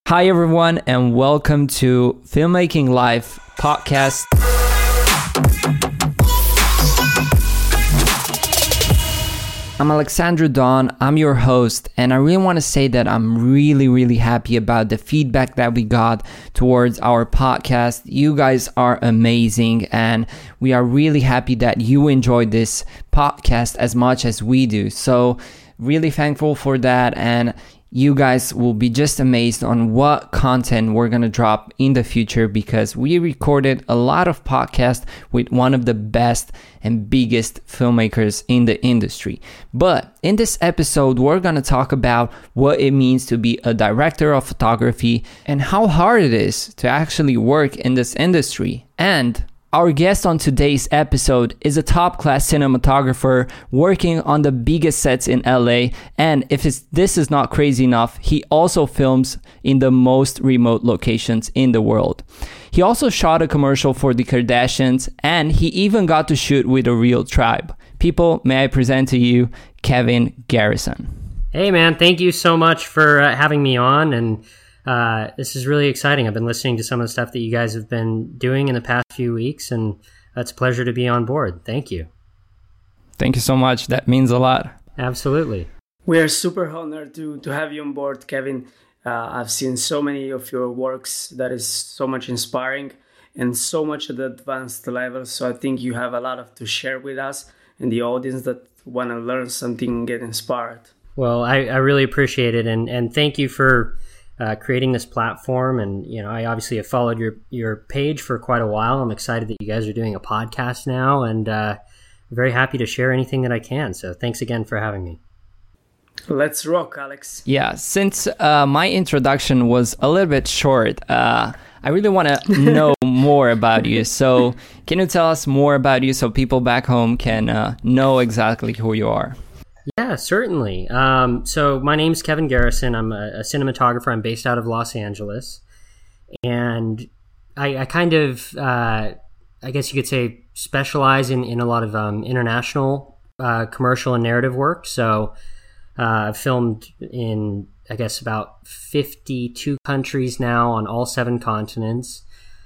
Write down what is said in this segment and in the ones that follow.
Hi, everyone, and welcome to Filmmaking Live podcast. I'm Alexandru Don, I'm your host, and I really want to say that I'm really happy about the feedback that we got towards our podcast. You guys are amazing, and we are really happy that you enjoyed this podcast as much as we do. So, really thankful for that, and you guys will be just amazed on what content we're going to drop in the future because we recorded a lot of podcasts with one of the best and biggest filmmakers in the industry. But in this episode, we're going to talk about what it means to be a director of photography and how hard it is to actually work in this industry. And our guest on today's episode is a top-class cinematographer working on the biggest sets in LA, and if this is not crazy enough, he also films in the most remote locations in the world. He also shot a commercial for the Kardashians, and he even got to shoot with a real tribe. People, may I present to you Kevin Garrison. Hey man, thank you so much for having me on, and this is really exciting. I've been listening to some of the stuff that you guys have been doing in the past few weeks, and it's a pleasure to be on board. Thank you. Thank you so much. That means a lot. Absolutely. We are super honored to have you on board, Kevin. I've seen so many of your works that is so much inspiring and so much at the advanced level. So I think you have a lot to share with us and the audience that want to learn something and get inspired. Well, I really appreciate it, and thank you for creating this platform. And I obviously have followed your page for quite a while. I'm excited that you guys are doing a podcast now, and very happy to share anything that I can. So thanks again for having me. Let's rock, Alex. Yeah, since my introduction was a little bit short, I really want to know more about you. So can you tell us more about you so people back home can know exactly who you are? Yeah, certainly. So my name's Kevin Garrison. I'm a cinematographer. I'm based out of Los Angeles. And I kind of, I guess you could say, specialize in a lot of international commercial and narrative work. So I've filmed in, I guess, about 52 countries now on all 7 continents.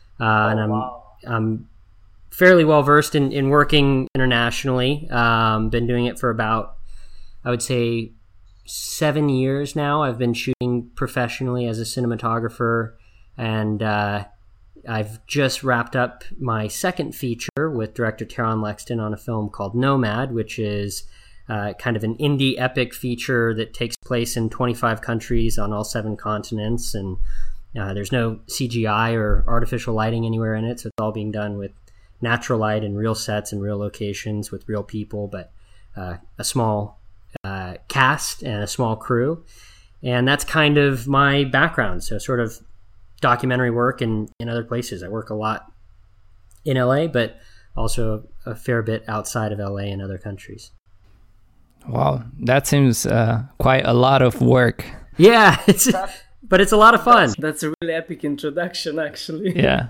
I'm fairly well versed in working internationally. Been doing it for about, I would say, 7 years now. I've been shooting professionally as a cinematographer, and I've just wrapped up my second feature with director Taron Lexton on a film called Nomad, which is kind of an indie epic feature that takes place in 25 countries on all 7 continents, and there's no CGI or artificial lighting anywhere in it, so it's all being done with natural light and real sets and real locations with real people, but a small cast and a small crew. And that's kind of my background. So sort of documentary work in other places. I work a lot in LA, but also a fair bit outside of LA and other countries. Wow, that seems quite a lot of work. Yeah, but it's a lot of fun. That's a really epic introduction, actually. Yeah.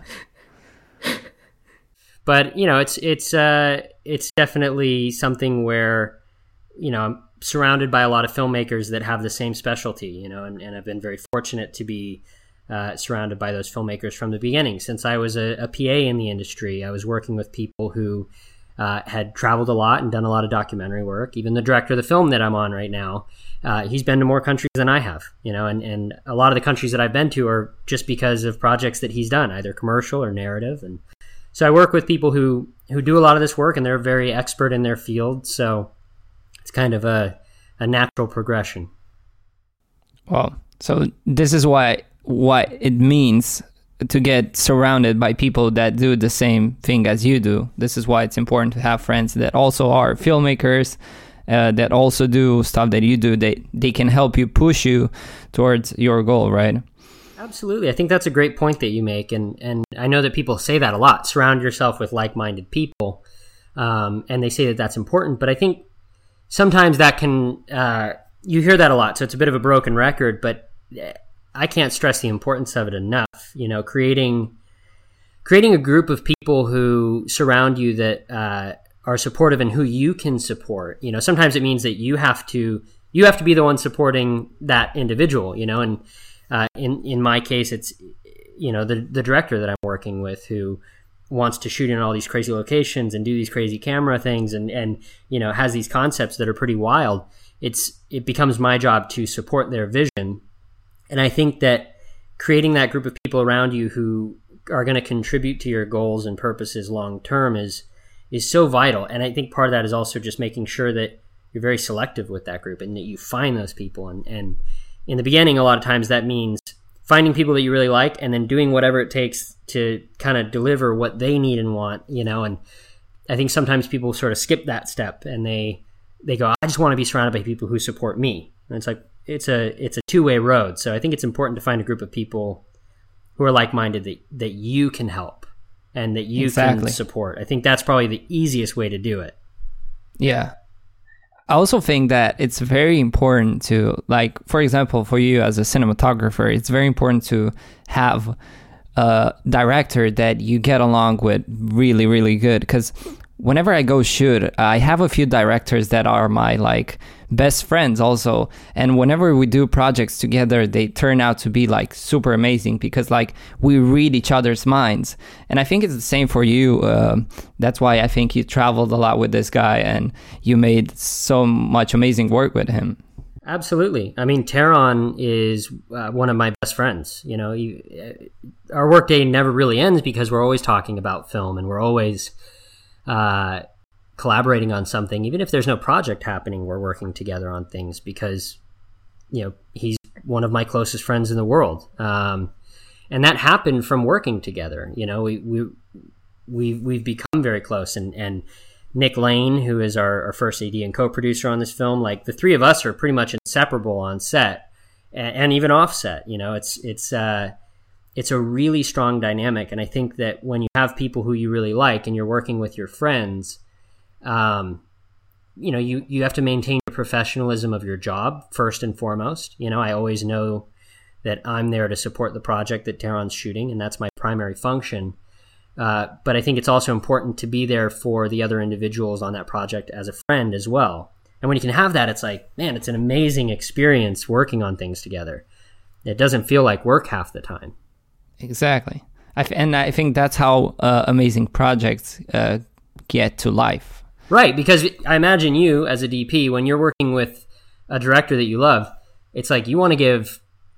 But it's definitely something where I'm surrounded by a lot of filmmakers that have the same specialty, and I've been very fortunate to be surrounded by those filmmakers from the beginning. Since I was a PA in the industry, I was working with people who had traveled a lot and done a lot of documentary work. Even the director of the film that I'm on right now, he's been to more countries than I have, and a lot of the countries that I've been to are just because of projects that he's done, either commercial or narrative. And so I work with people who do a lot of this work, and they're very expert in their field. So it's kind of a natural progression. Well, so this is what it means to get surrounded by people that do the same thing as you do. This is why it's important to have friends that also are filmmakers, that also do stuff that you do. They can help you, push you towards your goal, right? Absolutely. I think that's a great point that you make. And I know that people say that a lot. Surround yourself with like-minded people. And they say that that's important. But I think sometimes that can, you hear that a lot. So it's a bit of a broken record, but I can't stress the importance of it enough. Creating a group of people who surround you that are supportive and who you can support. Sometimes it means that you have to be the one supporting that individual, and In my case, it's, you know, the director that I'm working with who wants to shoot in all these crazy locations and do these crazy camera things and you know, has these concepts that are pretty wild. It becomes my job to support their vision. And I think that creating that group of people around you who are going to contribute to your goals and purposes long term is so vital. And I think part of that is also just making sure that you're very selective with that group and that you find those people. And in the beginning, a lot of times that means finding people that you really like and then doing whatever it takes to kind of deliver what they need and want, you know. And I think sometimes people sort of skip that step and they go, I just want to be surrounded by people who support me. And it's like, it's a two-way road. So I think it's important to find a group of people who are like-minded that you can help and that you can support. I think that's probably the easiest way to do it. Yeah. I also think that it's very important to, like, for example, for you as a cinematographer, it's very important to have a director that you get along with really, really good. Because whenever I go shoot, I have a few directors that are my like best friends also, and whenever we do projects together, they turn out to be like super amazing because like we read each other's minds. And I think it's the same for you. That's why I think you traveled a lot with this guy and you made so much amazing work with him. Absolutely. I mean, Taron is one of my best friends. You know, our workday never really ends because we're always talking about film and we're always collaborating on something. Even if there's no project happening, we're working together on things because, you know, he's one of my closest friends in the world. And that happened from working together. You know, we've become very close. And Nick Lane, who is our first AD and co-producer on this film, like the three of us are pretty much inseparable on set and even off set. You know, it's a really strong dynamic. And I think that when you have people who you really like and you're working with your friends, you know, you have to maintain the professionalism of your job first and foremost. You know, I always know that I'm there to support the project that Taron's shooting, and that's my primary function. But I think it's also important to be there for the other individuals on that project as a friend as well. And when you can have that, it's like, man, it's an amazing experience working on things together. It doesn't feel like work half the time. Exactly. And I think that's how amazing projects get to life. Right, because I imagine you as a DP, when you're working with a director that you love, it's like you want to give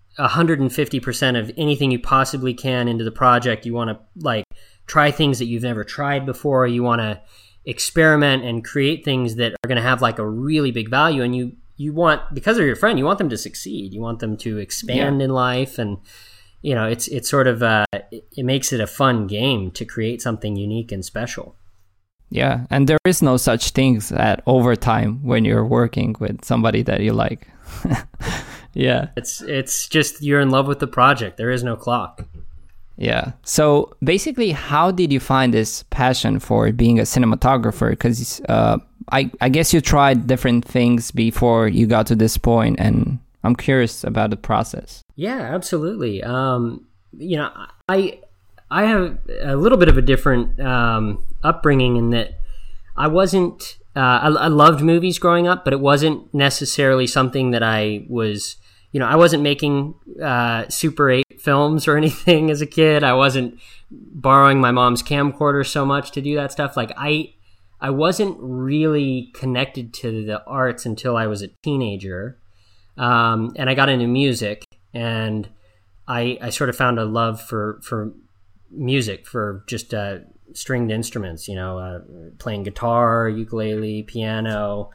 150% of anything you possibly can into the project. You want to like try things that you've never tried before. You want to experiment and create things that are going to have like a really big value. And you want, because they're your friend, you want them to succeed. You want them to expand in life. And, you know, it's sort of, it makes it a fun game to create something unique and special. Yeah, and there is no such things at overtime when you're working with somebody that you like. Yeah. It's just you're in love with the project. There is no clock. Yeah. So basically, how did you find this passion for being a cinematographer? Because I guess you tried different things before you got to this point, and I'm curious about the process. Yeah, absolutely. You know, I have a little bit of a different upbringing in that I wasn't, I loved movies growing up, but it wasn't necessarily something that I was, you know, I wasn't making Super 8 films or anything as a kid. I wasn't borrowing my mom's camcorder so much to do that stuff. Like I wasn't really connected to the arts until I was a teenager. And I got into music, and I sort of found a love for music, for just stringed instruments, you know, playing guitar, ukulele, piano,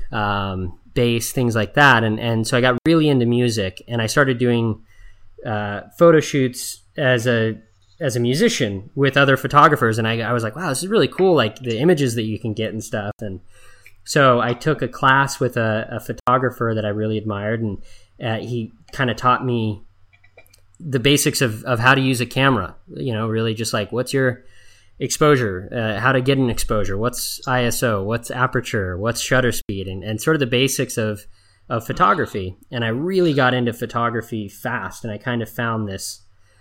bass, things like that. And so I got really into music, and I started doing photo shoots as a musician with other photographers. And I was like, wow, this is really cool, like the images that you can get and stuff. And so I took a class with a photographer that I really admired, and he kind of taught me the basics of how to use a camera, you know, really just like what's your exposure, how to get an exposure, what's ISO, what's aperture, what's shutter speed, and sort of the basics of photography. And I really got into photography fast, and I kind of found this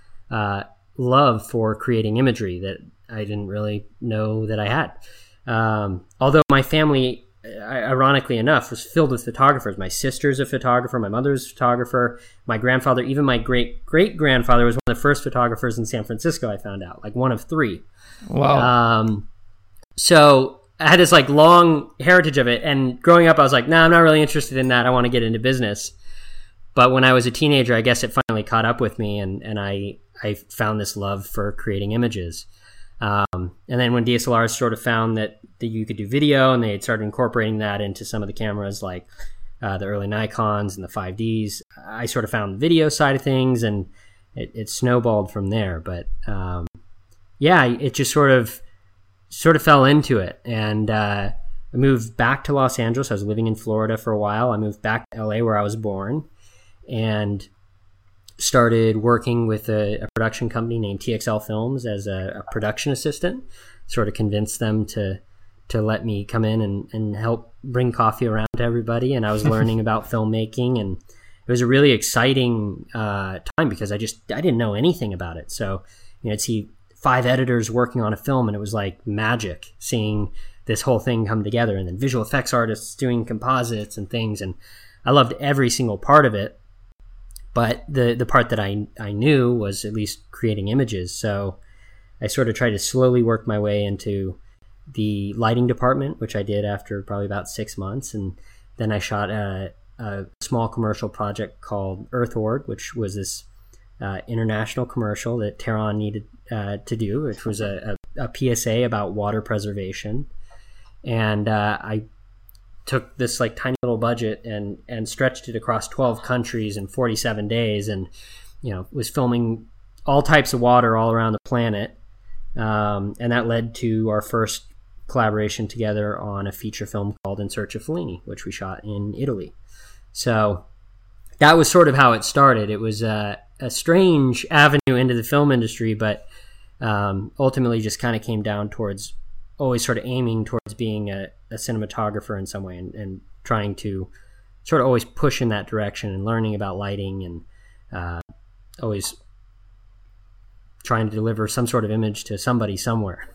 love for creating imagery that I didn't really know that I had. Although my family ironically enough, was filled with photographers. My sister's a photographer, my mother's a photographer, my grandfather, even my great-great-grandfather was one of the first photographers in San Francisco, I found out, like one of 3. Wow. So I had this like long heritage of it, and growing up I was like, nah, I'm not really interested in that. I want to get into business. But when I was a teenager, I guess it finally caught up with me, and I found this love for creating images. And then when DSLRs sort of found that you could do video, and they had started incorporating that into some of the cameras, like the early Nikons and the 5Ds, I sort of found the video side of things, and it snowballed from there. But it just sort of fell into it. And I moved back to Los Angeles. I was living in Florida for a while. I moved back to LA where I was born, and started working with a production company named TXL Films as a production assistant. Sort of convinced them to let me come in and help bring coffee around to everybody. And I was learning about filmmaking, and it was a really exciting time because I didn't know anything about it. So, I'd see 5 editors working on a film, and it was like magic seeing this whole thing come together, and then visual effects artists doing composites and things. And I loved every single part of it. But the part that I knew was at least creating images. So I sort of tried to slowly work my way into the lighting department, which I did after probably about 6 months. And then I shot a small commercial project called Earth Org, which was this international commercial that Tehran needed to do, which was a PSA about water preservation. And I took this like tiny little budget and stretched it across 12 countries in 47 days, and was filming all types of water all around the planet, and that led to our first collaboration together on a feature film called In Search of Fellini, which we shot in Italy. So that was sort of how it started. It was a strange avenue into the film industry, but ultimately just kind of came down towards always sort of aiming towards being a cinematographer in some way, and trying to sort of always push in that direction, and learning about lighting, and always trying to deliver some sort of image to somebody somewhere.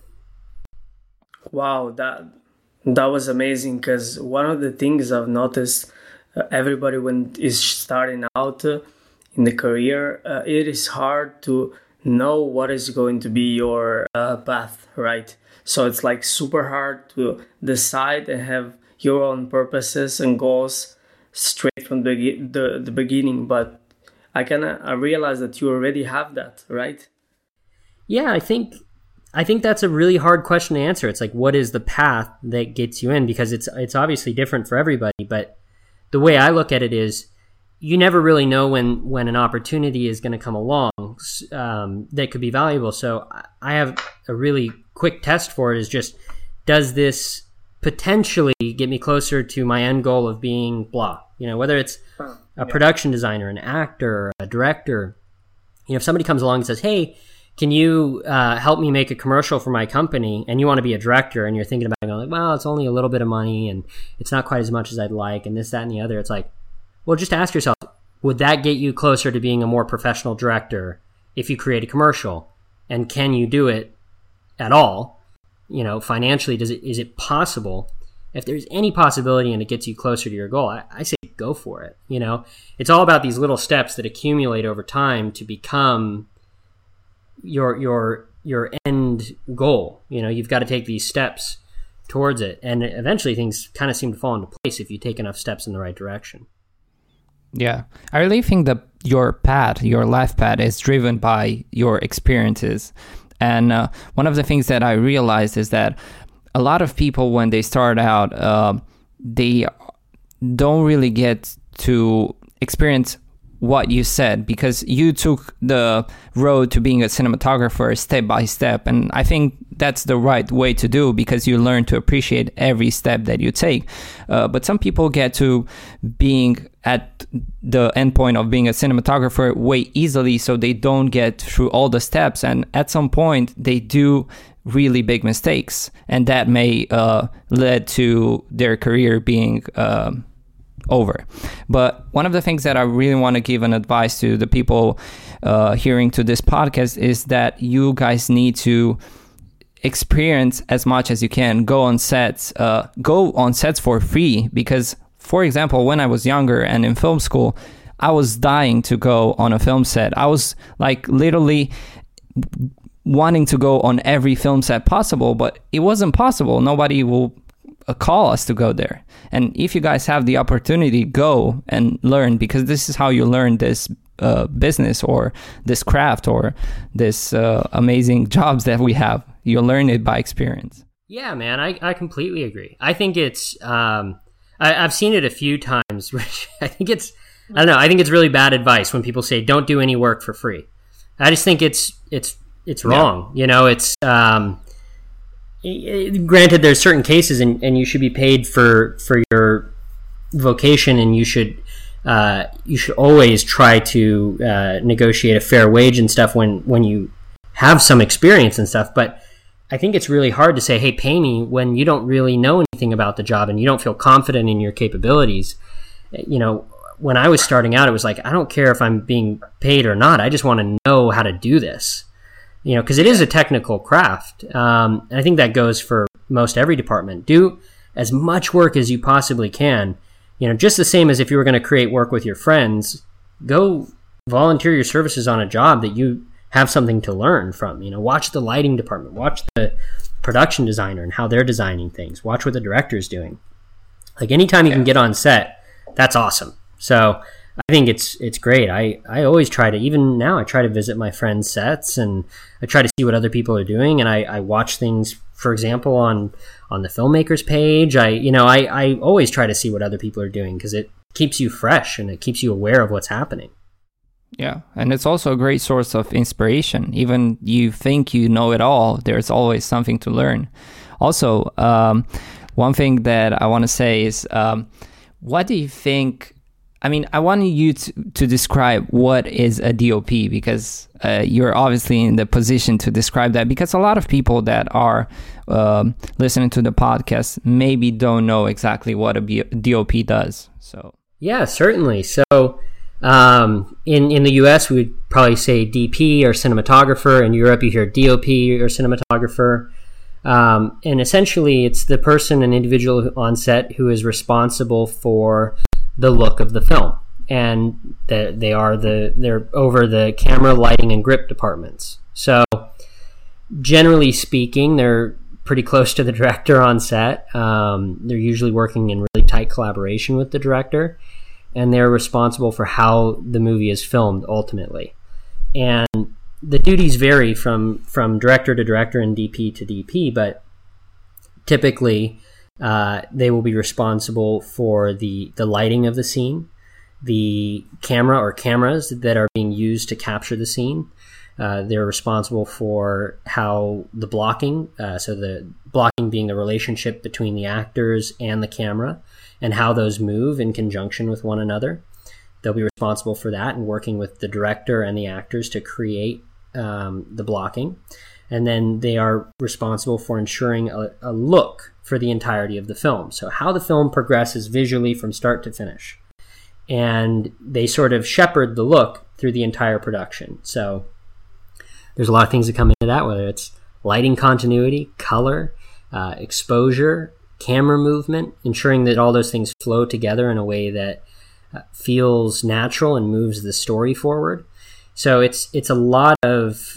Wow, that was amazing, because one of the things I've noticed, everybody when is starting out in the career, it is hard to know what is going to be your path, right? So it's like super hard to decide and have your own purposes and goals straight from the beginning. But I realize that you already have that, right? Yeah, I think that's a really hard question to answer. It's like, what is the path that gets you in? Because it's obviously different for everybody. But the way I look at it is, you never really know when an opportunity is going to come along that could be valuable. So I have a really quick test for it, is just, does this potentially get me closer to my end goal of being blah? Whether it's a production designer, an actor, a director. If somebody comes along and says, hey, can you help me make a commercial for my company? And you want to be a director, and you're thinking about it, going like, well, it's only a little bit of money, and it's not quite as much as I'd like, and this, that, and the other. It's like, well, just ask yourself, would that get you closer to being a more professional director if you create a commercial? And can you do it at all? Financially, is it possible? If there's any possibility and it gets you closer to your goal, I say go for it. It's all about these little steps that accumulate over time to become your end goal. You've got to take these steps towards it, and eventually things kind of seem to fall into place if you take enough steps in the right direction. Yeah, I really think that your life path is driven by your experiences. And one of the things that I realized is that a lot of people, when they start out, they don't really get to experience what you said, because you took the road to being a cinematographer step by step. And I think that's the right way to do, because you learn to appreciate every step that you take. But some people get to being at the end point of being a cinematographer way easily, so they don't get through all the steps. And at some point, they do really big mistakes. And that may lead to their career being over. But one of the things that I really want to give an advice to the people hearing to this podcast is that you guys need to experience as much as you can. Go on sets for free, because, for example, when I was younger and in film school, I was dying to go on a film set. I was like literally wanting to go on every film set possible, but it wasn't possible. Nobody will call us to go there. And if you guys have the opportunity, go and learn, because this is how you learn this business or this craft or this amazing jobs that we have. You learn it by experience. Yeah, man, I completely agree. I think it's I've seen it a few times, which I think it's really bad advice when people say don't do any work for free. I just think it's wrong. Yeah. You know, it's granted there's certain cases and you should be paid for your vocation, and you should always try to negotiate a fair wage and stuff when you have some experience and stuff. But I think it's really hard to say, hey, pay me, when you don't really know anything about the job and you don't feel confident in your capabilities. You know, when I was starting out, it was like, I don't care if I'm being paid or not. I just want to know how to do this, you know, because it is a technical craft. And I think that goes for most every department. Do as much work as you possibly can. You know, just the same as if you were going to create work with your friends, go volunteer your services on a job that you have something to learn from. You know, watch the lighting department, watch the production designer and how they're designing things, watch what the director's doing. Like, anytime you can get on set, that's awesome. So I think it's great. I always try to, even now, I try to visit my friends' sets and I try to see what other people are doing, and I watch things, for example, on the filmmakers page. I always try to see what other people are doing, because it keeps you fresh and it keeps you aware of what's happening. Yeah, and it's also a great source of inspiration. Even you think you know it all, there's always something to learn. Also, one thing that I want to say is, what do you think? I mean, I want you to describe what is a DOP, because you're obviously in the position to describe that, because a lot of people that are listening to the podcast maybe don't know exactly what a DOP does. So yeah, certainly. So in the US, we would probably say DP or cinematographer. In Europe, you hear DOP or cinematographer. And essentially, it's the person, an individual on set, who is responsible for the look of the film, and they're over the camera, lighting, and grip departments. So generally speaking, they're pretty close to the director on set. They're usually working in really tight collaboration with the director, and they're responsible for how the movie is filmed ultimately. And the duties vary from director to director and DP to DP, but typically they will be responsible for the lighting of the scene, the camera or cameras that are being used to capture the scene. They're responsible for how the blocking, so the blocking being the relationship between the actors and the camera, and how those move in conjunction with one another. They'll be responsible for that and working with the director and the actors to create the blocking. And then they are responsible for ensuring a look for the entirety of the film. So how the film progresses visually from start to finish. And they sort of shepherd the look through the entire production. So there's a lot of things that come into that, whether it's lighting continuity, color, exposure, camera movement, ensuring that all those things flow together in a way that feels natural and moves the story forward. So it's a lot of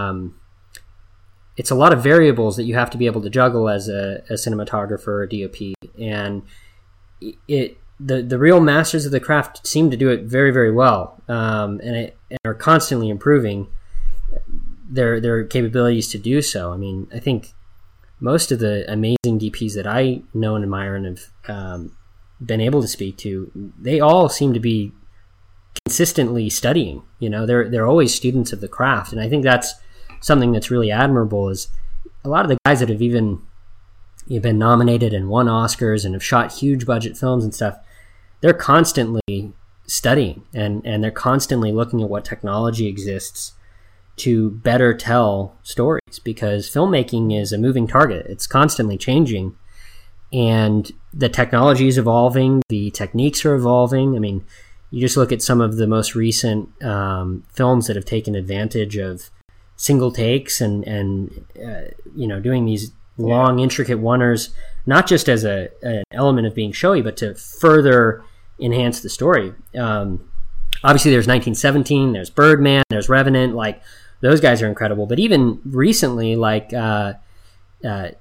variables that you have to be able to juggle as a cinematographer or DOP, and the real masters of the craft seem to do it very, very well, and are constantly improving their capabilities to do so. I mean, I think most of the amazing DPs that I know and admire and have been able to speak to, they all seem to be consistently studying. You know, they're always students of the craft, and I think that's something that's really admirable. Is a lot of the guys that have even been nominated and won Oscars and have shot huge budget films and stuff, they're constantly studying and they're constantly looking at what technology exists to better tell stories, because filmmaking is a moving target. It's constantly changing, and the technology is evolving, the techniques are evolving. I mean, you just look at some of the most recent films that have taken advantage of single takes and doing these long, intricate oneers, not just as an element of being showy, but to further enhance the story. Obviously, there's 1917, there's Birdman, there's Revenant. Like, those guys are incredible. But even recently, like there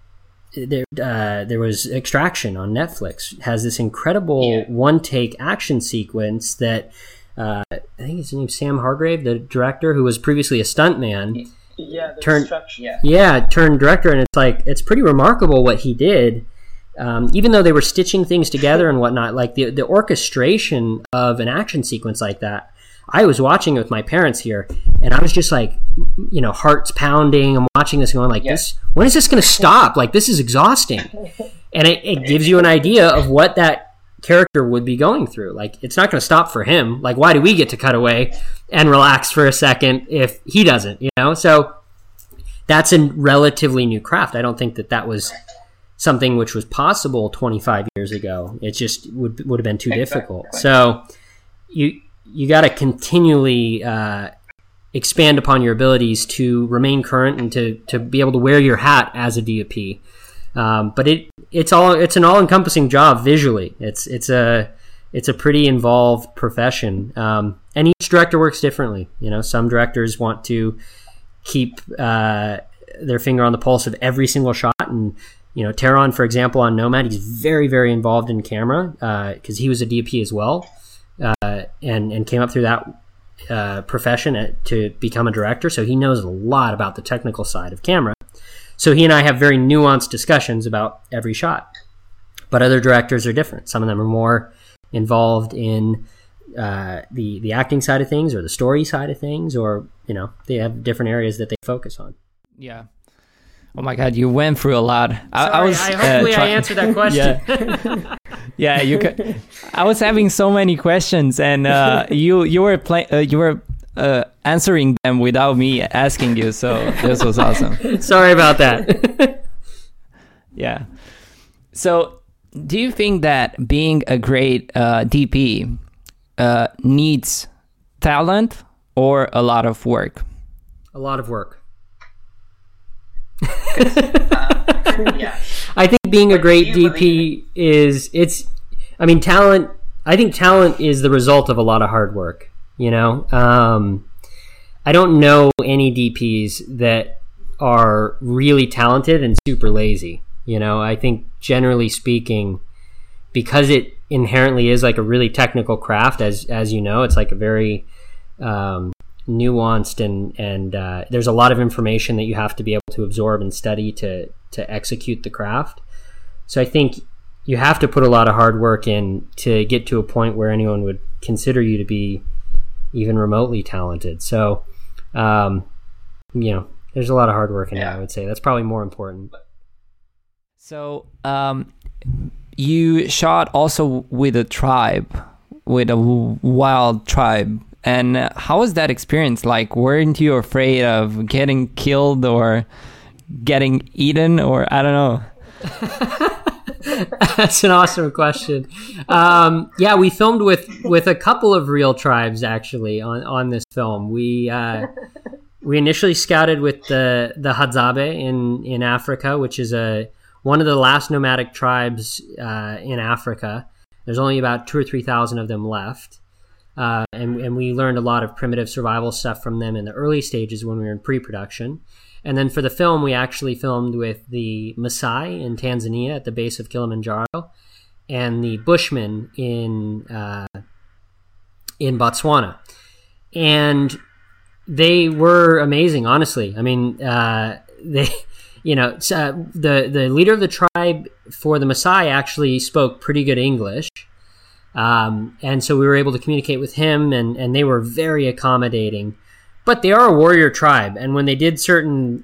was Extraction on Netflix. Has this incredible one-take action sequence that I think his name's Sam Hargrave, the director, who was previously a stuntman. Turned director, and it's pretty remarkable what he did. Even though they were stitching things together and whatnot, like the orchestration of an action sequence like that, I was watching it with my parents here, and I was just like, hearts pounding. I'm watching this going like, this, when is this going to stop? Like, this is exhausting. And it gives you an idea of what that character would be going through. Like, it's not going to stop for him. Like, why do we get to cut away and relax for a second if he doesn't, So that's a relatively new craft. I don't think that was something which was possible 25 years ago. It just would have been too difficult. So you got to continually expand upon your abilities to remain current and to be able to wear your hat as a DOP. But it's an all-encompassing job visually. It's a pretty involved profession. And each director works differently. Some directors want to keep their finger on the pulse of every single shot. And, Taron, for example, on Nomad, he's very, very involved in camera because he was a DOP as well and came up through that profession to become a director. So he knows a lot about the technical side of camera. So he and I have very nuanced discussions about every shot. But other directors are different. Some of them are more involved in the acting side of things or the story side of things, or, they have different areas that they focus on. Yeah. Oh my God, you went through a lot. Hopefully I answered that question. Yeah, I was having so many questions, and you were answering them without me asking you, so this was awesome. Sorry about that. Yeah. So, do you think that being a great DP needs talent or a lot of work? A lot of work. I think being a great DP talent. I think talent is the result of a lot of hard work. I don't know any DPs that are really talented and super lazy. I think generally speaking, because it inherently is like a really technical craft, as it's like a very nuanced and there's a lot of information that you have to be able to absorb and study to execute the craft. So I think you have to put a lot of hard work in to get to a point where anyone would consider you to be even remotely talented. So, there's a lot of hard work in it, I would say. That's probably more important. So, you shot also with a tribe, with a wild tribe. And how was that experience like? Weren't you afraid of getting killed or getting eaten, or I don't know? That's an awesome question. We filmed with a couple of real tribes actually on this film. We initially scouted with the Hadzabe in Africa, which is one of the last nomadic tribes in Africa. There's only about 2,000 or 3,000 of them left. And we learned a lot of primitive survival stuff from them in the early stages when we were in pre-production. And then for the film, we actually filmed with the Maasai in Tanzania at the base of Kilimanjaro, and the Bushmen in Botswana. And they were amazing, honestly. I mean, the leader of the tribe for the Maasai actually spoke pretty good English. And so we were able to communicate with him, and they were very accommodating. But they are a warrior tribe, and when they did certain,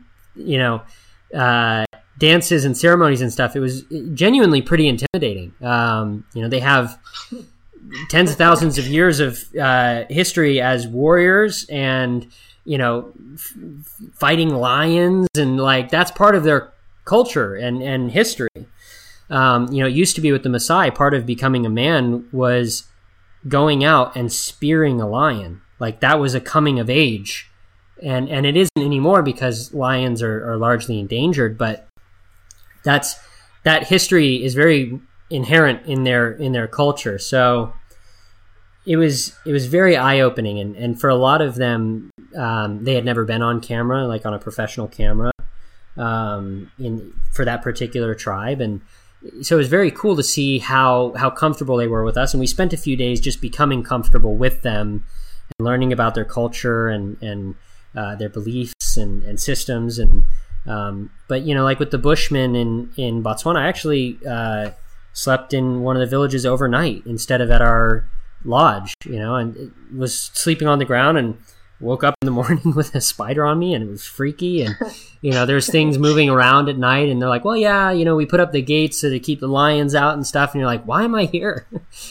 dances and ceremonies and stuff, it was genuinely pretty intimidating. They have tens of thousands of years of history as warriors, and fighting lions, and like that's part of their culture and history. It used to be with the Maasai, part of becoming a man was going out and spearing a lion. Like that was a coming of age and it isn't anymore because lions are largely endangered. But that history is very inherent in their culture. So it was very eye-opening, and for a lot of them, they had never been on camera, like on a professional camera, for that particular tribe. And so it was very cool to see how comfortable they were with us. And we spent a few days just becoming comfortable with them and learning about their culture and their beliefs and systems. And but like with the Bushmen in Botswana, I actually slept in one of the villages overnight instead of at our lodge, and was sleeping on the ground and woke up in the morning with a spider on me, and it was freaky. And there's things moving around at night, and they're like, well, yeah, we put up the gates so to keep the lions out and stuff, and you're like, why am I here?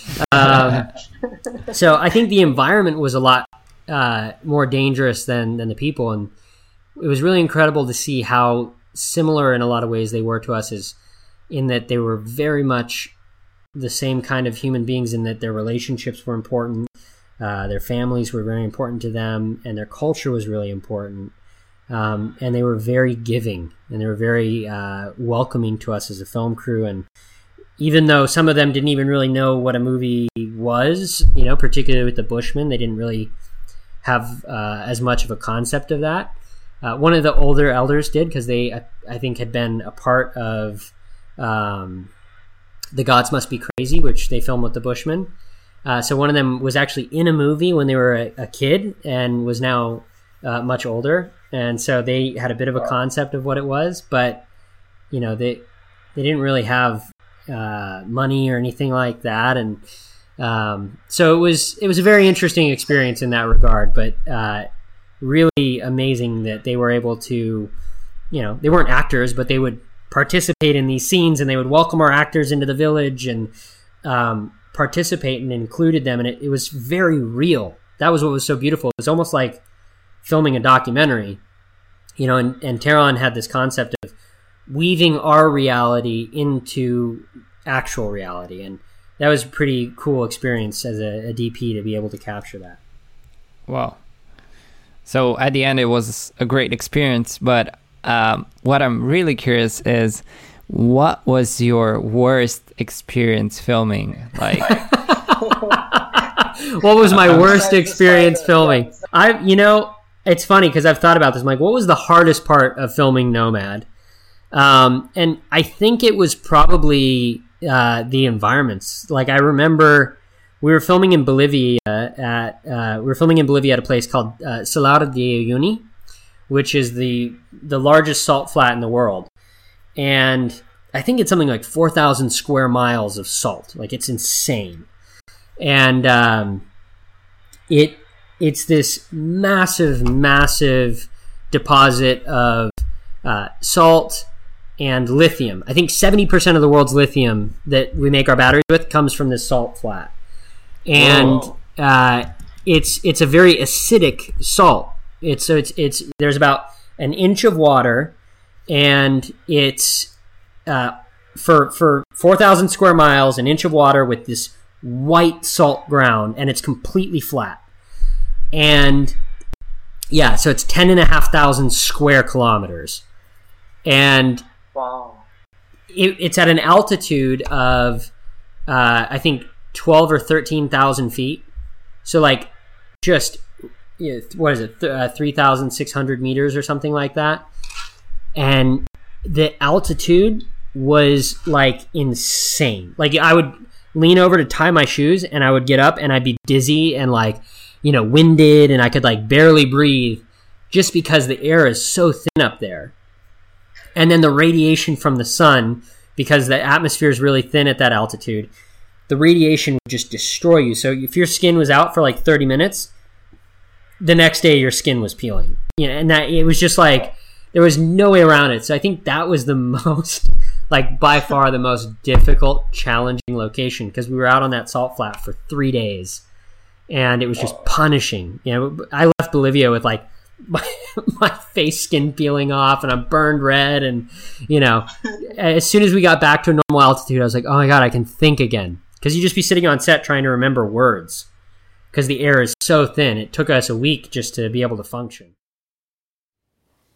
So I think the environment was a lot more dangerous than the people, and it was really incredible to see how similar in a lot of ways they were to us, is in that they were very much the same kind of human beings, in that their relationships were important, their families were very important to them, and their culture was really important. And they were very giving, and they were very welcoming to us as a film crew. And even though some of them didn't even really know what a movie was, particularly with the Bushmen, they didn't really have as much of a concept of that. One of the older elders did, because they, I think, had been a part of The Gods Must Be Crazy, which they filmed with the Bushmen. So one of them was actually in a movie when they were a kid and was now much older. And so they had a bit of a concept of what it was, but, they didn't really have money or anything like that. And so it was a very interesting experience in that regard, but really amazing that they were able to, they weren't actors, but they would participate in these scenes, and they would welcome our actors into the village and participate, and included them. And it was very real. That was what was so beautiful. It was almost like filming a documentary, and Tehran had this concept of weaving our reality into actual reality. And that was a pretty cool experience as a DP to be able to capture that. Wow. So at the end, it was a great experience, but what I'm really curious is, what was your worst experience filming? Like, what was my worst experience filming? It's funny because I've thought about this. I'm like, what was the hardest part of filming Nomad? And I think it was probably the environments. Like, I remember we were filming in Bolivia at a place called Salar de Uyuni, which is the largest salt flat in the world. And I think it's something like 4,000 square miles of salt. Like, it's insane. And it's this massive deposit of salt and lithium. I think 70% of the world's lithium that we make our batteries with comes from this salt flat. And it's a very acidic salt. It's there's about an inch of water, and it's for 4,000 square miles, an inch of water with this white salt ground, and it's completely flat. And yeah, so it's 10,500 square kilometers. And wow, it's at an altitude of I think 12 or 13,000 feet. So like, just what is it, 3,600 meters or something like that. And the altitude was like insane. Like, I would lean over to tie my shoes, and I would get up, and I'd be dizzy and like, winded, and I could like barely breathe, just because the air is so thin up there. And then the radiation from the sun, because the atmosphere is really thin at that altitude, the radiation would just destroy you. So if your skin was out for like 30 minutes, the next day your skin was peeling. And that, it was just like, there was no way around it. So I think that was the most, like, by far the most difficult, challenging location, because we were out on that salt flat for 3 days, and it was just punishing. I left Bolivia with like my face skin peeling off, and I'm burned red, and as soon as we got back to a normal altitude, I was like, oh my god, I can think again. Because you just be sitting on set trying to remember words, because the air is so thin. It took us a week just to be able to function.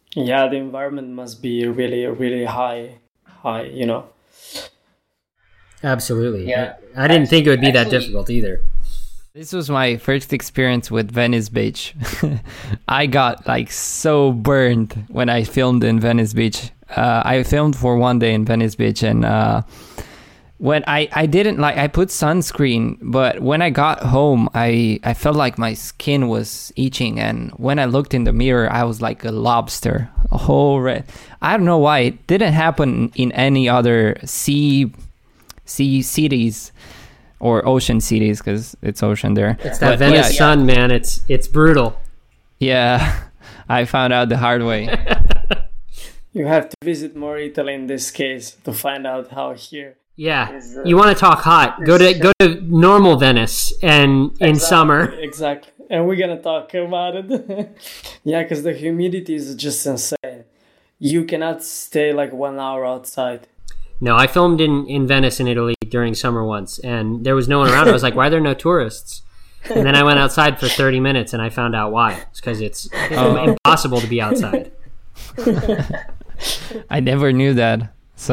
Yeah, the environment must be really, really high, you know. Absolutely. Yeah. I didn't think it would be that difficult either. This was my first experience with Venice Beach. I got like so burned when I filmed in Venice Beach. I filmed for one day in Venice Beach, and when I didn't like, I put sunscreen, but when I got home, I felt like my skin was itching, and when I looked in the mirror, I was like a lobster, a whole red. I don't know why. It didn't happen in any other sea cities or ocean cities, because it's ocean there. It's that Venice sun, man. It's brutal. Yeah, I found out the hard way. You have to visit more Italy in this case to find out how here. Yeah, you want to talk hot? Go to normal Venice and in summer. Exactly, and we're gonna talk about it. Yeah, because the humidity is just insane. You cannot stay like 1 hour outside. No, I filmed in Venice in Italy during summer once, and there was no one around. I was like, why are there no tourists? And then I went outside for 30 minutes, and I found out why. It's because it's impossible to be outside. I never knew that. So,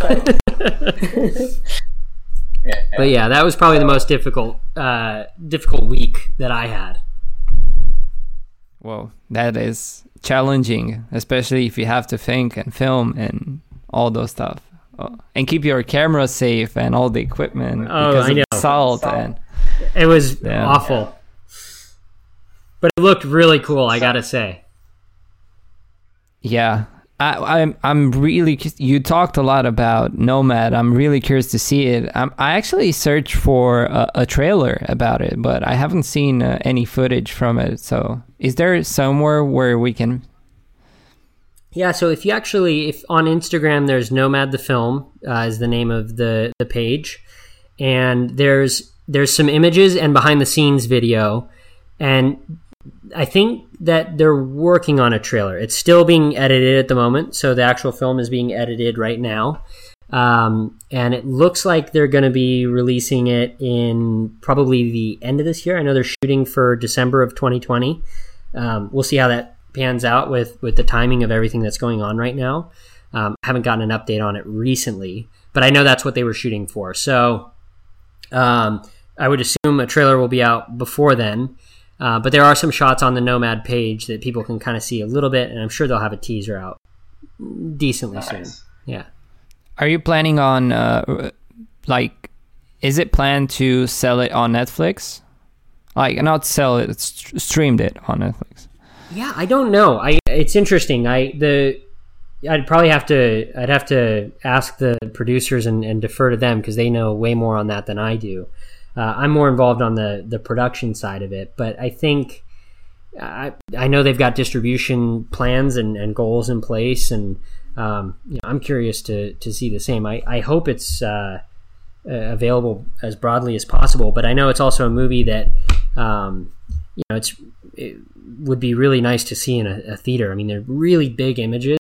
but yeah, that was probably the most difficult week that I had. Well, that is challenging, especially if you have to think and film and all those stuff, and keep your camera safe and all the equipment because of the salt. And it was awful, but it looked really cool, I gotta say. Yeah. I'm really. You talked a lot about Nomad. I'm really curious to see it. I actually searched for a trailer about it, but I haven't seen any footage from it. So, is there somewhere where we can? Yeah. So if on Instagram, there's Nomad the Film is the name of the page, and there's some images and behind the scenes video, and I think that they're working on a trailer. It's still being edited at the moment, so the actual film is being edited right now. And it looks like they're going to be releasing it in probably the end of this year. I know they're shooting for December of 2020. We'll see how that pans out with the timing of everything that's going on right now. I haven't gotten an update on it recently, but I know that's what they were shooting for. So I would assume a trailer will be out before then. But there are some shots on the Nomad page that people can kind of see a little bit, and I'm sure they'll have a teaser out decently soon. Yeah. Are you planning on, is it planned to sell it on Netflix? Like, not sell it, streamed it on Netflix. Yeah, I don't know. It's interesting. I'd have to ask the producers and defer to them because they know way more on that than I do. I'm more involved on the production side of it, but I think I know they've got distribution plans and goals in place, and I'm curious to see the same. I hope it's available as broadly as possible, but I know it's also a movie that it would be really nice to see in a theater. I mean, they're really big images.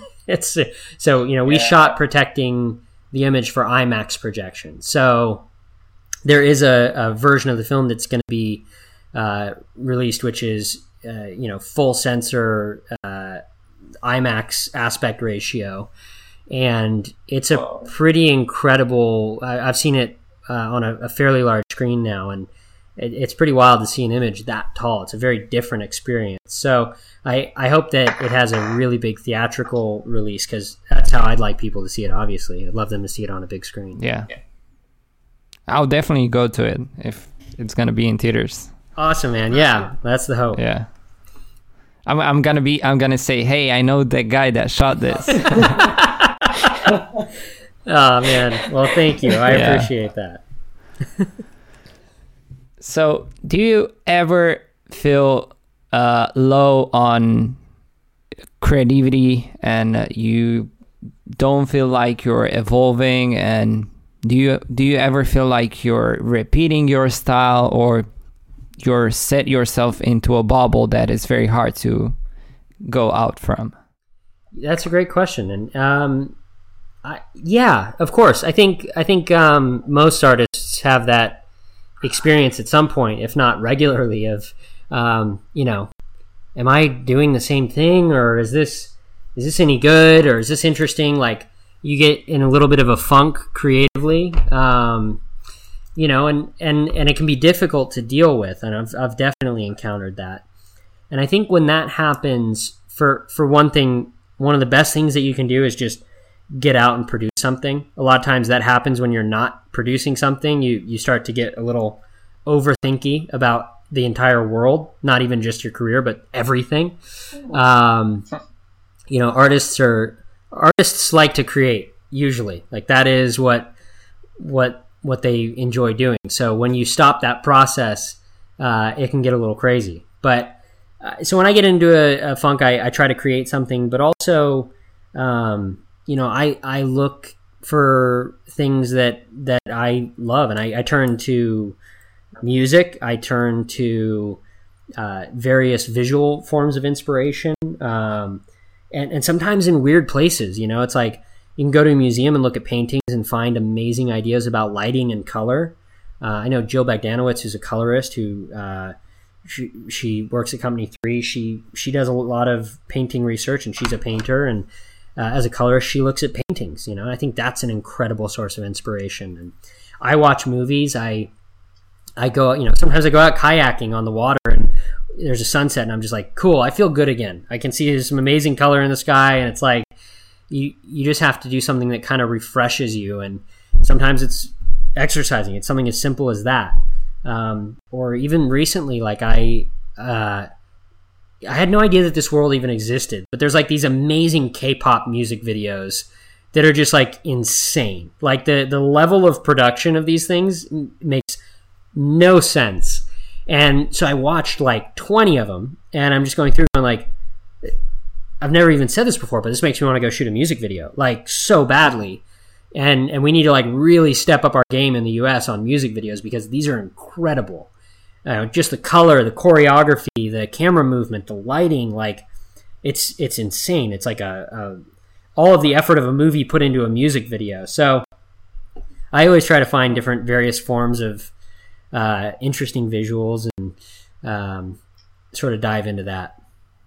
We shot protecting the image for IMAX projection, so. There is a version of the film that's going to be released, which is full sensor IMAX aspect ratio, and it's a pretty incredible. I've seen it on a fairly large screen now, and it's pretty wild to see an image that tall. It's a very different experience. So I hope that it has a really big theatrical release because that's how I'd like people to see it. Obviously, I'd love them to see it on a big screen. Yeah. I'll definitely go to it if it's gonna be in theaters. Awesome, man. Yeah, that's the hope. Yeah, I'm gonna say, hey, I know that guy that shot this. Oh man, well, thank you. I appreciate that. So, do you ever feel low on creativity, and you don't feel like you're evolving, and do you ever feel like you're repeating your style, or you're set yourself into a bubble that is very hard to go out from? That's a great question, and yeah, of course. I think most artists have that experience at some point, if not regularly, of am I doing the same thing, or is this is this any good, or is this interesting? Like, you get in a little bit of a funk creatively, and it can be difficult to deal with, and I've definitely encountered that. And I think when that happens, for one thing, one of the best things that you can do is just get out and produce something. A lot of times that happens when you're not producing something. You start to get a little overthinky about the entire world, not even just your career, but everything. Artists like to create, usually. Like, that is what they enjoy doing. So when you stop that process, it can get a little crazy. But so when I get into a funk, I try to create something, but also, I look for things that I love, and I turn to music. I turn to various visual forms of inspiration, and sometimes in weird places. It's like you can go to a museum and look at paintings and find amazing ideas about lighting and color. I know Jill Bogdanowicz, who's a colorist, who she works at Company 3. She does a lot of painting research, and she's a painter, and as a colorist, she looks at paintings. I think that's an incredible source of inspiration. And I watch movies. I go, sometimes I go out kayaking on the water, and there's a sunset, and I'm just like, cool, I feel good again. I can see some amazing color in the sky, and it's like you just have to do something that kind of refreshes you. And sometimes it's exercising. It's something as simple as that. Or even recently, like I had no idea that this world even existed, but there's like these amazing K-pop music videos that are just like insane. Like the level of production of these things makes no sense. And so I watched like 20 of them, and I'm just going through and like, I've never even said this before, but this makes me want to go shoot a music video, like, so badly. And we need to like really step up our game in the US on music videos, because these are incredible. Just the color, the choreography, the camera movement, the lighting, like it's insane. It's like all of the effort of a movie put into a music video. So I always try to find different various forms of interesting visuals and sort of dive into that.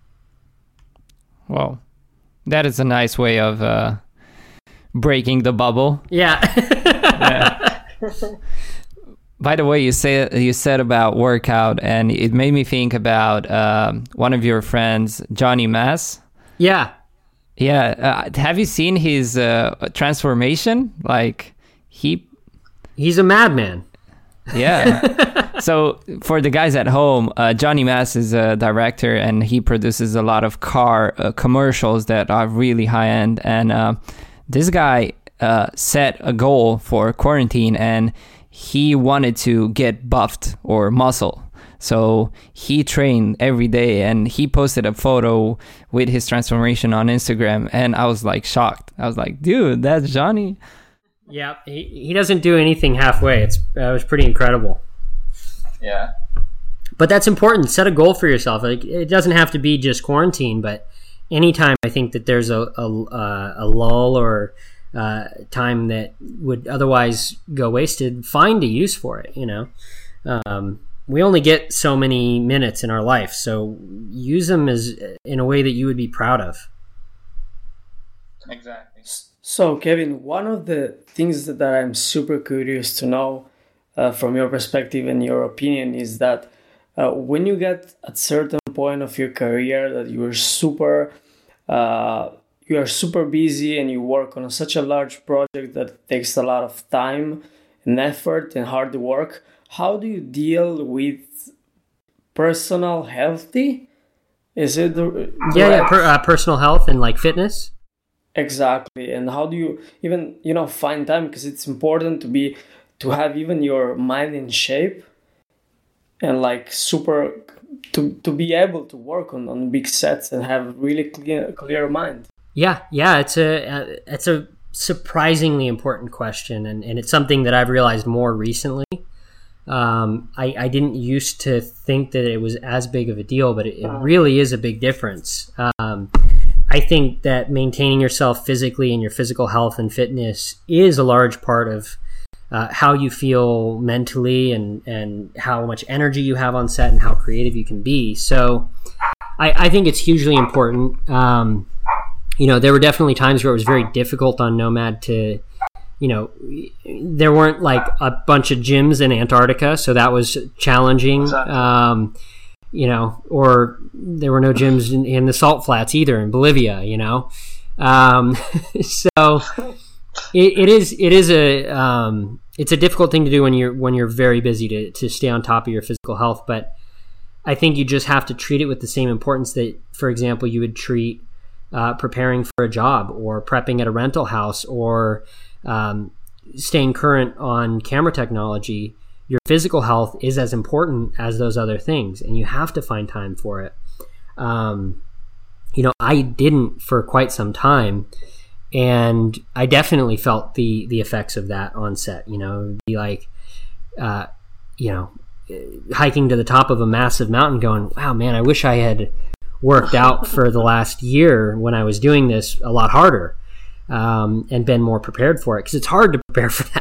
Well, that is a nice way of breaking the bubble. Yeah. Yeah. By the way, you said about workout, and it made me think about one of your friends, Johnny Mass. Yeah. Yeah. Have you seen his transformation? Like, he's a madman. Yeah. So for the guys at home, Johnny Mass is a director, and he produces a lot of car commercials that are really high end. And this guy set a goal for quarantine, and he wanted to get buffed or muscle. So he trained every day, and he posted a photo with his transformation on Instagram, and I was like shocked. I was like, dude, that's Johnny. Yeah, he doesn't do anything halfway. It was pretty incredible. Yeah. But that's important. Set a goal for yourself. Like, it doesn't have to be just quarantine, but anytime I think that there's a lull or time that would otherwise go wasted, find a use for it. We only get so many minutes in our life, so use them in a way that you would be proud of. Exactly. So, Kevin, one of the things that I'm super curious to know from your perspective and your opinion is that when you get at a certain point of your career that you are super busy and you work on such a large project that takes a lot of time and effort and hard work, how do you deal with personal healthy? Is it personal health and like fitness? Exactly. And how do you even find time, because it's important to have even your mind in shape and like super to be able to work on big sets and have really clear mind. Yeah, it's a surprisingly important question, and it's something that I've realized more recently. I didn't used to think that it was as big of a deal, but it really is a big difference. I think that maintaining yourself physically and your physical health and fitness is a large part of how you feel mentally and how much energy you have on set and how creative you can be. So I think it's hugely important. there were definitely times where it was very difficult on Nomad to, there weren't like a bunch of gyms in Antarctica, so that was challenging. Exactly. Or there were no gyms in the salt flats either in Bolivia, so it's a difficult thing to do when you're very busy to stay on top of your physical health. But I think you just have to treat it with the same importance that, for example, you would treat preparing for a job or prepping at a rental house or staying current on camera technology. Your physical health is as important as those other things, and you have to find time for it. I didn't for quite some time, and I definitely felt the effects of that on set. Be like, hiking to the top of a massive mountain going, wow, man, I wish I had worked out for the last year when I was doing this a lot harder, and been more prepared for it, because it's hard to prepare for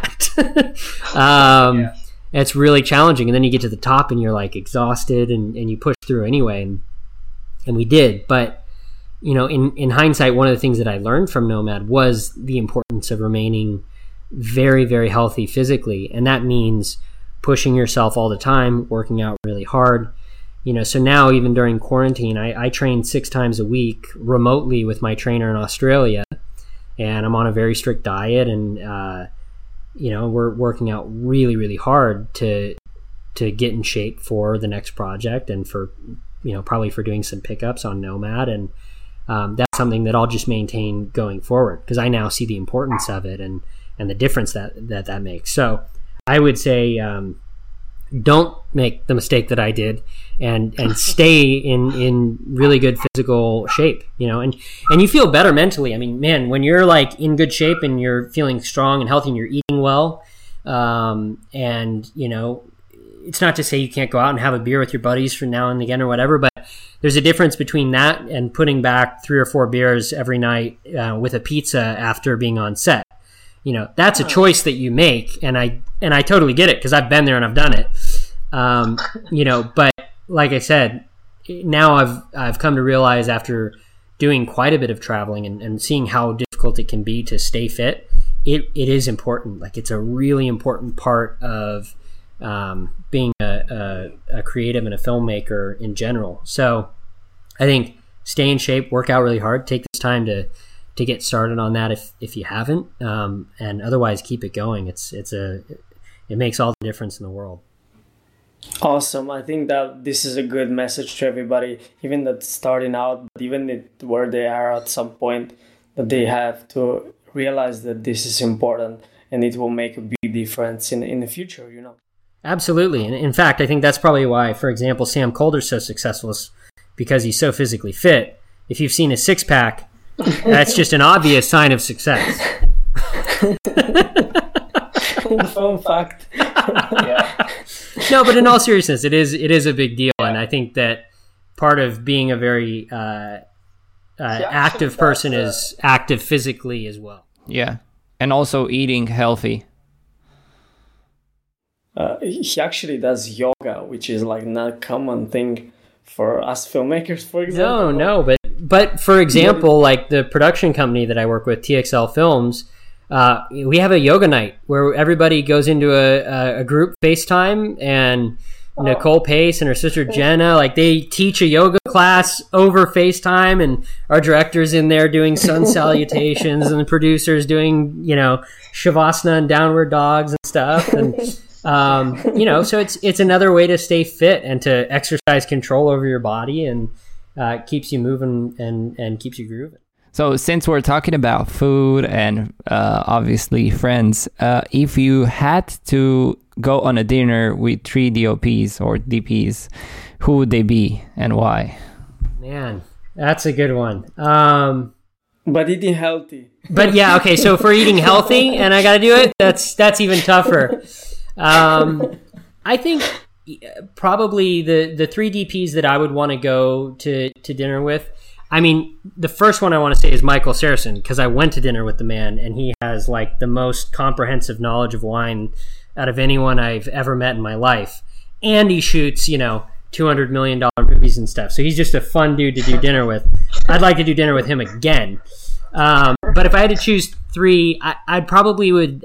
that. It's really challenging, and then you get to the top and you're like exhausted, and you push through anyway, and we did. But in hindsight, one of the things that I learned from Nomad was the importance of remaining very, very healthy physically, and that means pushing yourself all the time, working out really hard. So now, even during quarantine, I train 6 times a week remotely with my trainer in Australia, and I'm on a very strict diet, and we're working out really, really hard to get in shape for the next project, and for probably for doing some pickups on Nomad, and that's something that I'll just maintain going forward, because I now see the importance of it and the difference that makes. So I would say, don't make the mistake that I did, and stay in really good physical shape, and you feel better mentally. I mean, man, when you're like in good shape and you're feeling strong and healthy and you're eating well, and it's not to say you can't go out and have a beer with your buddies from now and again or whatever, but there's a difference between that and putting back 3 or 4 beers every night with a pizza after being on set. That's a choice that you make, and I totally get it, because I've been there and I've done it. But like I said, now I've come to realize, after doing quite a bit of traveling and seeing how difficult it can be to stay fit, it is important. Like, it's a really important part of being a creative and a filmmaker in general. So I think stay in shape, work out really hard, take this time to get started on that if you haven't, and otherwise keep it going. It makes all the difference in the world. Awesome. I think that this is a good message to everybody, even that's starting out, but even where they are at some point, that they have to realize that this is important, and it will make a big difference in the future, Absolutely. And in fact, I think that's probably why, for example, Sam Colder's so successful, is because he's so physically fit. If you've seen his 6-pack, that's just an obvious sign of success. Fun fact. Yeah. No, but in all seriousness, it is a big deal, and I think that part of being a very active person is active physically as well. Yeah, and also eating healthy. He actually does yoga, which is like not a common thing for us filmmakers, for example. No, but for example, like the production company that I work with, TXL Films, we have a yoga night where everybody goes into a group FaceTime, and Nicole Pace and her sister Jenna, like, they teach a yoga class over FaceTime, and our director's in there doing sun salutations, and the producer's doing, Shavasana and downward dogs and stuff. And, so it's another way to stay fit and to exercise control over your body, and keeps you moving and keeps you grooving. So since we're talking about food and obviously friends, if you had to go on a dinner with 3 DOPs or DPs, who would they be and why? Man, that's a good one. But eating healthy. But yeah, okay, so for eating healthy and I got to do it, that's even tougher. I think probably the 3 DPs that I would want to go to dinner with, I mean, the first one I want to say is Michael Saracen, because I went to dinner with the man, and he has like the most comprehensive knowledge of wine out of anyone I've ever met in my life. And he shoots, $200 million movies and stuff. So he's just a fun dude to do dinner with. I'd like to do dinner with him again. But if I had to choose three, I probably would.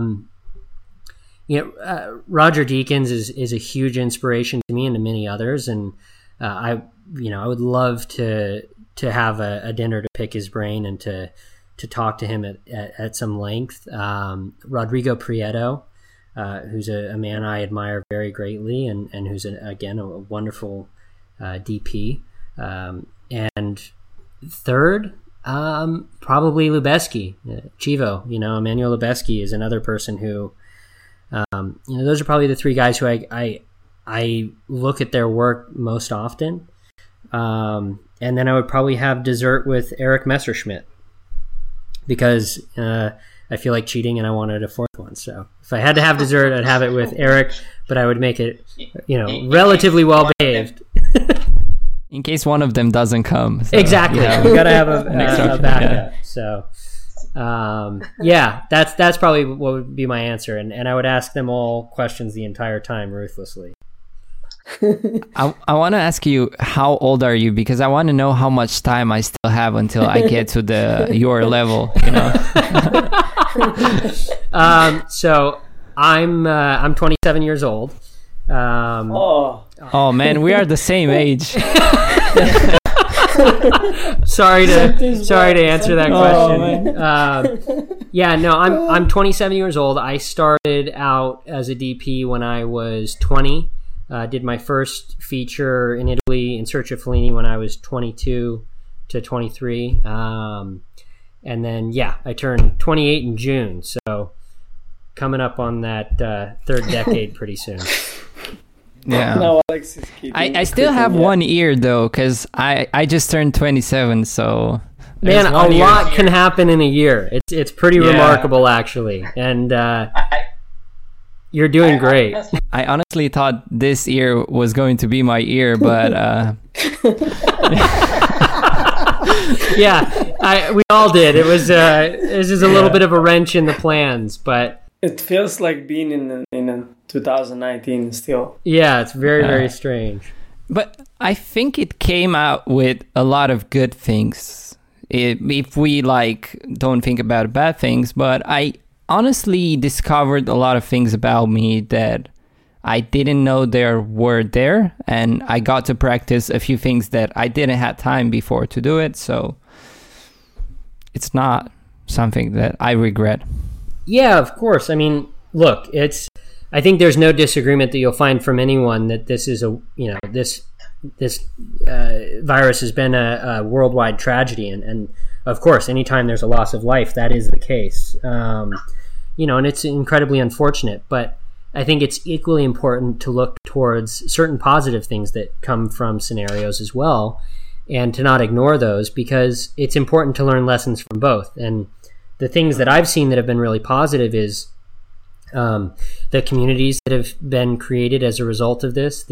Roger Deakins is a huge inspiration to me and to many others, and I would love to have a dinner to pick his brain and to talk to him at some length. Rodrigo Prieto, who's a man I admire very greatly, and who's again a wonderful DP. And third, probably Lubezki, Chivo. Emmanuel Lubezki is another person who, those are probably the three guys who I look at their work most often. And then I would probably have dessert with Eric Messerschmidt, because I feel like cheating and I wanted a fourth one. So if I had to have dessert, I'd have it with Eric, but I would make it, relatively well behaved. In case one of them doesn't come. So, exactly. We got to have a backup. Yeah. So, that's probably what would be my answer. And I would ask them all questions the entire time ruthlessly. I want to ask you, how old are you? Because I want to know how much time I still have until I get to your level, So I'm 27 years old. Oh man, we are the same age. Sorry to answer that question. I'm 27 years old. I started out as a DP when I was 20. Did my first feature in Italy, In Search of Fellini, when I was 22 to 23. And then, I turned 28 in June. So coming up on that third decade pretty soon. Yeah. No, Alex is I still have 1 year, though, because I just turned 27, so... Man, a lot can happen in a year. It's pretty remarkable, actually. And... you're doing great. I honestly thought this year was going to be my year, but we all did. It was just a little bit of a wrench in the plans, but it feels like being in 2019 still. Yeah, it's very very strange. But I think it came out with a lot of good things. If we don't think about bad things, but I honestly discovered a lot of things about me that I didn't know there were there, and I got to practice a few things that I didn't have time before to do it, so it's not something that I regret. Yeah, of course. I mean, look, I think there's no disagreement that you'll find from anyone that this is this virus has been a worldwide tragedy, and of course, anytime there's a loss of life, that is the case. And it's incredibly unfortunate, but I think it's equally important to look towards certain positive things that come from scenarios as well, and to not ignore those, because it's important to learn lessons from both. And the things that I've seen that have been really positive is the communities that have been created as a result of this.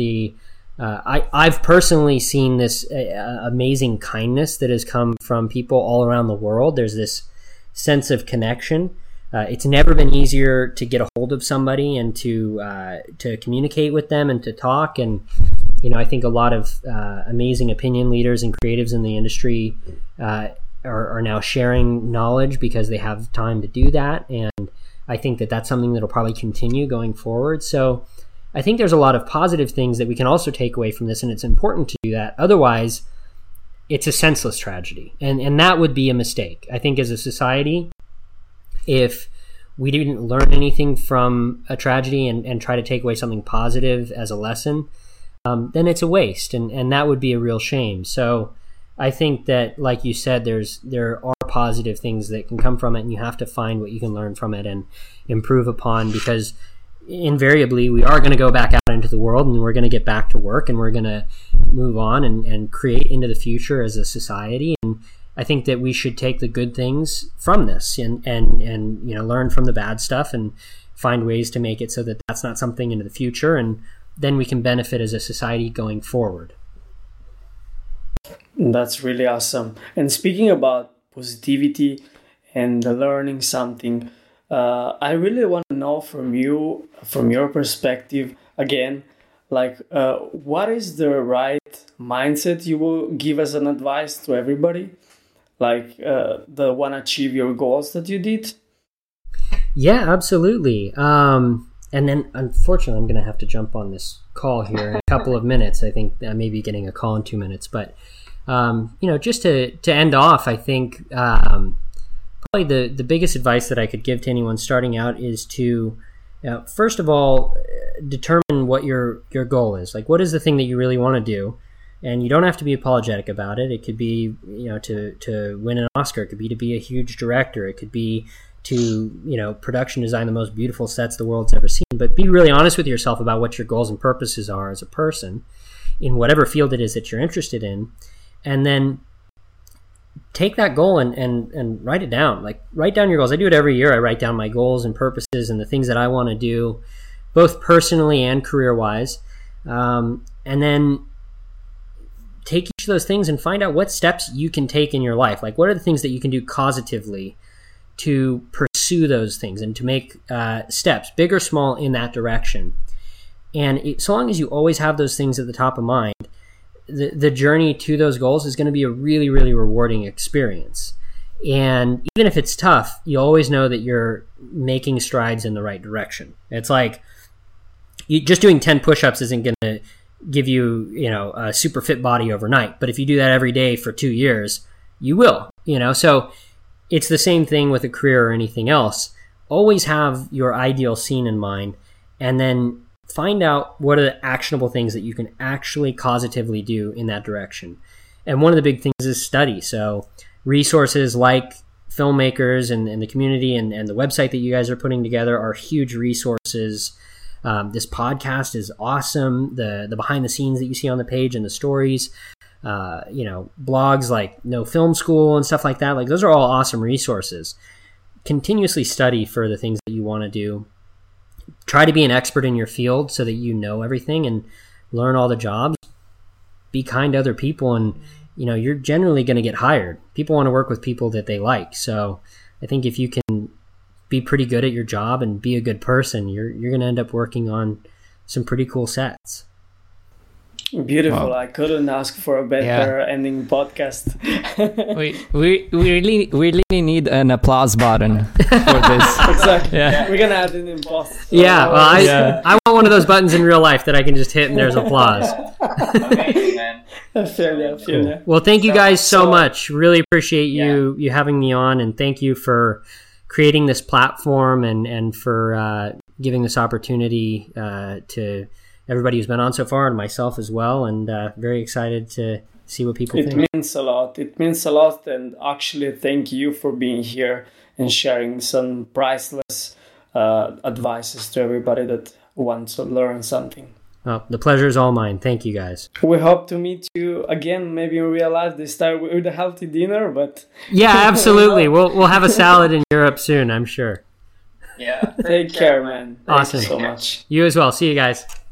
I've personally seen this amazing kindness that has come from people all around the world. There's this sense of connection. It's never been easier to get a hold of somebody and to communicate with them and to talk. And I think a lot of amazing opinion leaders and creatives in the industry are now sharing knowledge because they have time to do that. And I think that that's something that will probably continue going forward. So I think there's a lot of positive things that we can also take away from this, and it's important to do that. Otherwise, it's a senseless tragedy, and that would be a mistake. I think as a society, if we didn't learn anything from a tragedy and try to take away something positive as a lesson, then it's a waste, and that would be a real shame. So I think that, like you said, there are positive things that can come from it, and you have to find what you can learn from it and improve upon, because invariably we are going to go back out into the world, and we're going to get back to work, and we're going to move on and create into the future as a society. And I think that we should take the good things from this and learn from the bad stuff and find ways to make it so that that's not something into the future, and then we can benefit as a society going forward. That's really awesome. And speaking about positivity and learning something, I really want to know from you, from your perspective, again, what is the right mindset you will give as an advice to everybody? the one achieve your goals that you did? Yeah, absolutely. And then, unfortunately, I'm going to have to jump on this call here in a couple of minutes. I think I may be getting a call in 2 minutes. But, just to end off, I think probably the biggest advice that I could give to anyone starting out is to, first of all, determine what your goal is. Like, what is the thing that you really want to do? And you don't have to be apologetic about it. It could be, to win an Oscar. It could be to be a huge director. It could be to, production design the most beautiful sets the world's ever seen. But be really honest with yourself about what your goals and purposes are as a person in whatever field it is that you're interested in. And then take that goal and write it down. Like, write down your goals. I do it every year. I write down my goals and purposes and the things that I want to do, both personally and career-wise. And then take each of those things and find out what steps you can take in your life. Like, what are the things that you can do causatively to pursue those things and to make steps, big or small, in that direction. And so long as you always have those things at the top of mind, the journey to those goals is going to be a really, really rewarding experience. And even if it's tough, you always know that you're making strides in the right direction. It's like just doing 10 push-ups isn't going to give you, a super fit body overnight. But if you do that every day for 2 years, you will, So it's the same thing with a career or anything else. Always have your ideal scene in mind, and then find out what are the actionable things that you can actually causatively do in that direction. And one of the big things is study. So resources like filmmakers and the community and the website that you guys are putting together are huge resources. This podcast is awesome. The behind the scenes that you see on the page and the stories, blogs like No Film School and stuff like that. Like, those are all awesome resources. Continuously study for the things that you want to do. Try to be an expert in your field so that you know everything and learn all the jobs. Be kind to other people, and you're generally going to get hired. People want to work with people that they like. So I think if you can be pretty good at your job and be a good person, you're going to end up working on some pretty cool sets. Beautiful. Wow. I couldn't ask for a better ending podcast. we really need an applause button for this. Exactly. Yeah. We're gonna add it in post. Yeah. Well, I want one of those buttons in real life that I can just hit and there's applause. Amazing, man. I feel you. Well, thank you guys so much. Really appreciate you having me on, and thank you for creating this platform and for giving this opportunity to everybody who's been on so far, and myself as well, and very excited to see what people think. It means a lot. It means a lot, and actually thank you for being here and sharing some priceless advices to everybody that wants to learn something. Well, the pleasure is all mine. Thank you, guys. We hope to meet you again, maybe in real life, this time with a healthy dinner, but... Yeah, absolutely. We'll have a salad in Europe soon, I'm sure. Yeah. Take care, man. Awesome. Thank you so much. You as well. See you guys.